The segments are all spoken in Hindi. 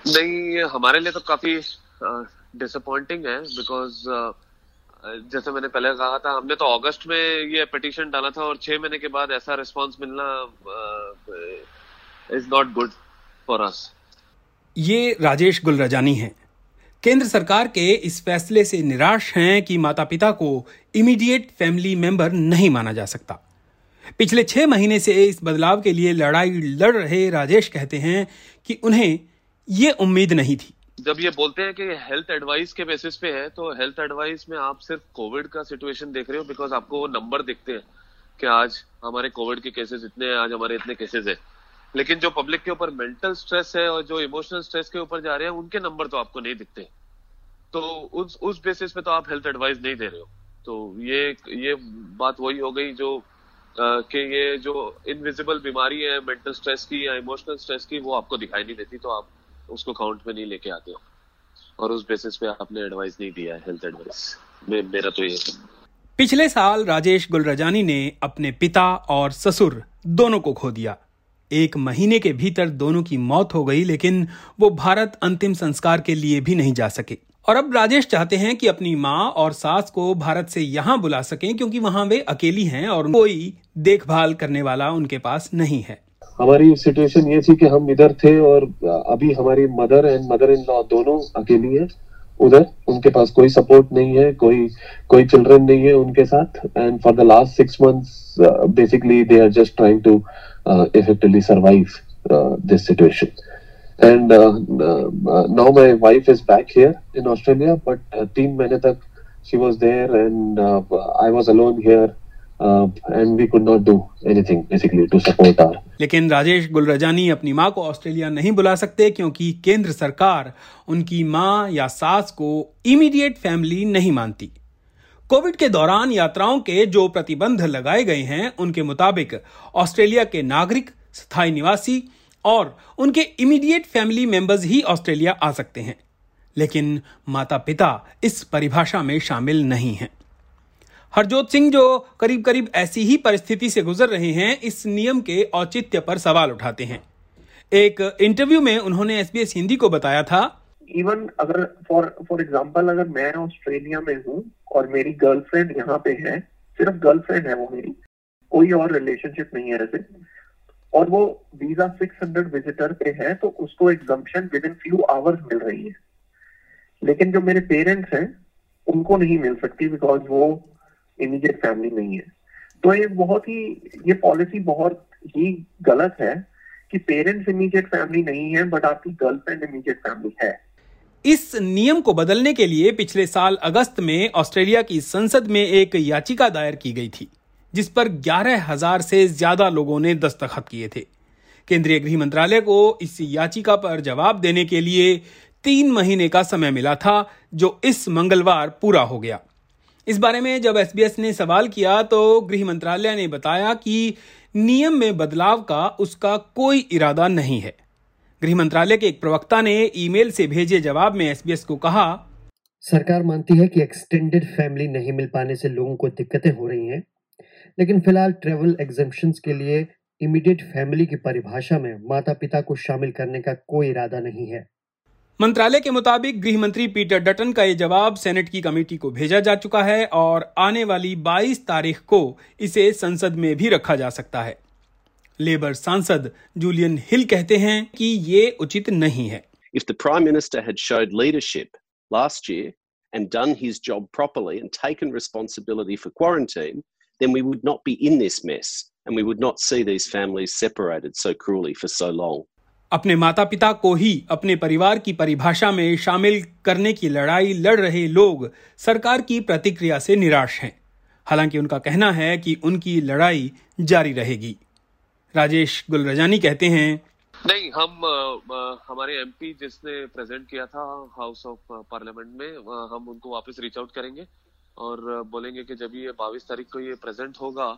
नहीं, हमारे लिए तो काफी डिसअपॉइंटिंग है बिकॉज जैसे मैंने पहले कहा था, हमने तो अगस्त में ये पिटीशन डाला था और 6 महीने के बाद ऐसा रिस्पांस मिलना is not good for us. ये राजेश गुलरजानी हैं। केंद्र सरकार के इस फैसले से निराश हैं कि माता पिता को इमीडिएट फैमिली मेंबर नहीं माना जा सकता। पिछले 6 महीने से इस बदलाव के लिए लड़ाई लड़ रहे राजेश कहते हैं कि उन्हें ये उम्मीद नहीं थी। जब ये बोलते हैं कि हेल्थ एडवाइस के बेसिस पे है, तो हेल्थ एडवाइस में आप सिर्फ कोविड का सिचुएशन देख रहे हो बिकॉज आपको वो नंबर दिखते हैं कि आज हमारे कोविड के केसेस इतने हैं, आज हमारे इतने केसेस है। लेकिन जो पब्लिक के ऊपर मेंटल स्ट्रेस है और जो इमोशनल स्ट्रेस के ऊपर जा रहे हैं, उनके नंबर तो आपको नहीं दिखते। तो उस बेसिस पे तो आप हेल्थ एडवाइस नहीं दे रहे हो। तो ये बात वही हो गई जो कि ये जो इनविजिबल बीमारी है मेंटल स्ट्रेस की या इमोशनल स्ट्रेस की, वो आपको दिखाई नहीं देती, तो आप उसको काउंट में नहीं लेके आते हो और उस बेसिस पे आपने एडवाइस नहीं दिया है हेल्थ एडवाइस मेरा तो ये। पिछले साल राजेश गुलरजानी ने अपने पिता और ससुर दोनों को खो दिया। 1 महीने के भीतर दोनों की मौत हो गई, लेकिन वो भारत अंतिम संस्कार के लिए भी नहीं जा सके। और अब राजेश चाहते हैं कि अपनी माँ और सास को भारत से यहाँ बुला सकें, क्योंकि वहां वे अकेली हैं और कोई देखभाल करने वाला उनके पास नहीं है। हमारी सिचुएशन ये थी कि हम इधर थे और अभी हमारी mother and mother in law दोनों अकेली है उधर। उनके पास कोई सपोर्ट नहीं है, कोई चिल्ड्रन नहीं है उनके साथ। And for the last 6 months basically they are just trying to effectively survive this situation. And now my wife is back here in Australia, but 3 महीने तक she was there and I was alone here. And we could not do anything basically to support her. लेकिन राजेश गुलरजानी अपनी माँ को ऑस्ट्रेलिया नहीं बुला सकते, क्योंकि केंद्र सरकार उनकी माँ या सास को इमीडिएट फैमिली नहीं मानती। कोविड के दौरान यात्राओं के जो प्रतिबंध लगाए गए हैं, उनके मुताबिक ऑस्ट्रेलिया के नागरिक, स्थायी निवासी और उनके इमीडिएट फैमिली मेंबर्स ही ऑस्ट्रेलिया आ सकते हैं। लेकिन माता पिता इस परिभाषा में शामिल नहीं हैं। हरजोत सिंह, जो करीब करीब ऐसी ही परिस्थिति से गुजर रहे हैं, इस नियम के औचित्य पर सवाल उठाते हैं। एक इंटरव्यू में उन्होंने SBS हिंदी को बताया था, इवन अगर फॉर एग्जांपल अगर मैं ऑस्ट्रेलिया में हूँ और मेरी गर्लफ्रेंड यहाँ पे है, सिर्फ गर्लफ्रेंड है वो मेरी, कोई और रिलेशनशिप नहीं है ऐसे, और वो वीजा 600 विजिटर पे है, तो उसको exemption within few hours मिल रही है। लेकिन जो मेरे पेरेंट्स हैं उनको नहीं मिल सकती बिकॉज वो इमीडिएट फैमिली नहीं है। तो ये पॉलिसी बहुत ही गलत है कि पेरेंट्स इमीडिएट फैमिली नहीं है बट आपकी गर्लफ्रेंड इमीडिएट फैमिली है। इस नियम को बदलने के लिए पिछले साल अगस्त में ऑस्ट्रेलिया की संसद में एक याचिका दायर की गई थी, जिस पर 11,000 से ज्यादा लोगों ने दस्तखत किए थे। केंद्रीय गृह मंत्रालय को इस याचिका पर जवाब देने के लिए 3 महीने का समय मिला था, जो इस मंगलवार पूरा हो गया। इस बारे में जब SBS ने सवाल किया तो गृह मंत्रालय ने बताया कि नियम में बदलाव का उसका कोई इरादा नहीं है। गृह मंत्रालय के एक प्रवक्ता ने ईमेल से भेजे जवाब में SBS को कहा, सरकार मानती है कि एक्सटेंडेड फैमिली नहीं मिल पाने से लोगों को दिक्कतें हो रही हैं, लेकिन फिलहाल ट्रैवल एग्जम्पशंस के लिए इमीडिएट फैमिली की परिभाषा में माता पिता को शामिल करने का कोई इरादा नहीं है। मंत्रालय के मुताबिक गृह मंत्री पीटर डटन का ये जवाब सेनेट की कमेटी को भेजा जा चुका है और आने वाली 22 तारीख को इसे संसद में भी रखा जा सकता है। लेबर सांसद जूलियन हिल कहते हैं कि ये उचित नहीं है। If the Prime Minister had showed leadership last year and done his job properly and taken responsibility for quarantine, then we would not be in this mess and we would not see these families separated so cruelly for so long. अपने माता पिता को ही अपने परिवार की परिभाषा में शामिल करने की लड़ाई लड़ रहे लोग सरकार की प्रतिक्रिया से निराश हैं। हालांकि उनका कहना है कि उनकी लड़ाई जारी रहेगी। राजेश गुलरजानी कहते हैं, नहीं, हमारे MP जिसने प्रेजेंट किया था हाउस ऑफ पार्लियामेंट में, हम उनको वापस रीच आउट करेंगे और बोलेंगे कि जब ये 22 तारीख को ये प्रेजेंट होगा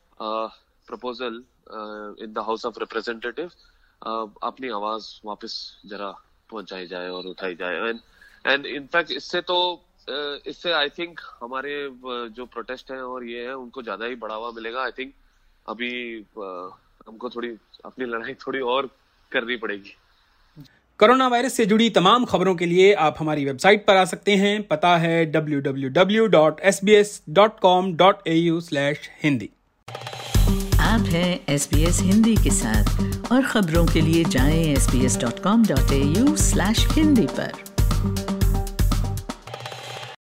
proposal in the house of representative, अपनी आवाज वापस जरा पहुंचाई जाए और उठाई जाए। एंड इनफैक्ट इससे आई थिंक हमारे जो प्रोटेस्ट हैं और ये है उनको ज्यादा ही बढ़ावा मिलेगा। आई थिंक अभी हमको थोड़ी अपनी लड़ाई थोड़ी और करनी पड़ेगी। कोरोना वायरस से जुड़ी तमाम खबरों के लिए आप हमारी वेबसाइट पर आ सकते हैं। पता है www.sbs.com.au/hindi। आप हैं SBS हिंदी के साथ और खबरों के लिए जाएं sbs.com.au/hindi पर।